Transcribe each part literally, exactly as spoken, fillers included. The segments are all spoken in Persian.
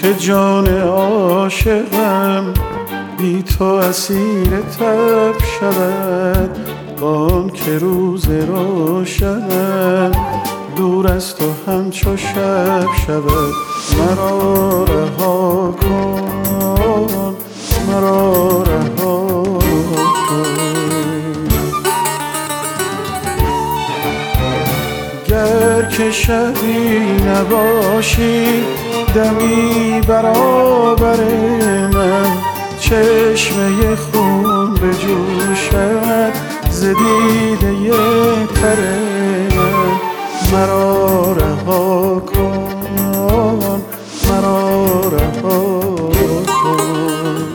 که جان عاشقم بی تو اسیر تب شود، بان که روز روشنم دور از تو همچو شب شود. مرا رها کن، مرا رها کن. گر که شبی نباشی دمی برابر من، چشمه خون بجوشد ز دیده تر من. مرا رها کن، مرا رها کن.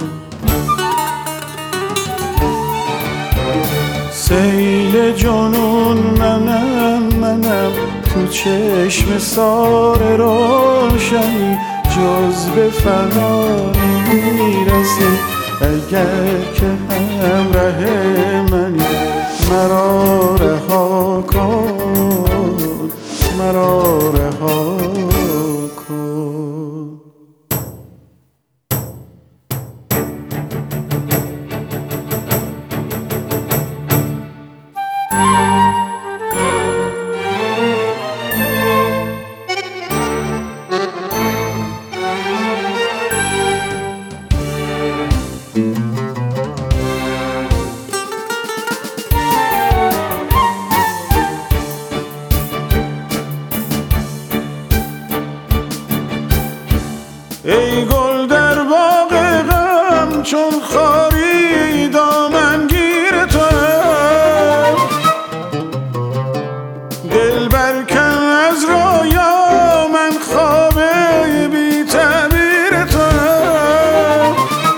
سیل جنون منم منم تو چشم سار روشنی، جز به فنا نمیرسی اگر که همراه منی. مرا رها کن، مرا رها کن. ای گل در باغ غم چون خاری دامنگیر توام، دل برکن از رویا من خواب بی تعبیر توام.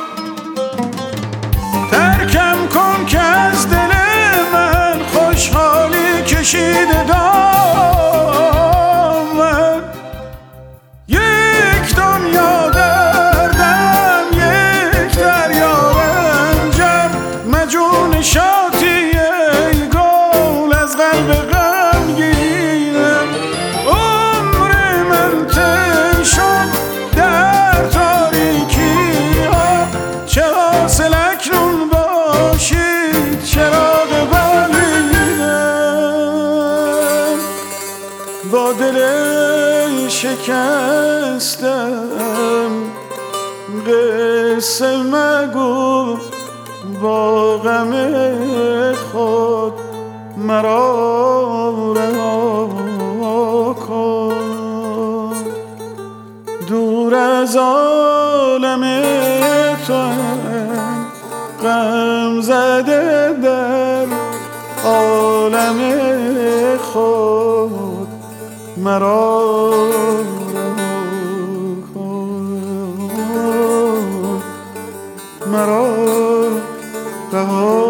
ترکم کن که از دل من خوشحالی کشیده دامن. یک دنیا دردم یک دریا رنجم، مجنون شاطی ای گل از قلب غمگینم. عمر من تن شد در تاریکی ها، چه حاصل اکنون باشید چراغ بلیدم. با دل شکستم قصه مگو، با غم خود مرا رها کن. دور از عالم تو غم زده در عالم خود مرا رها کن، مرا رها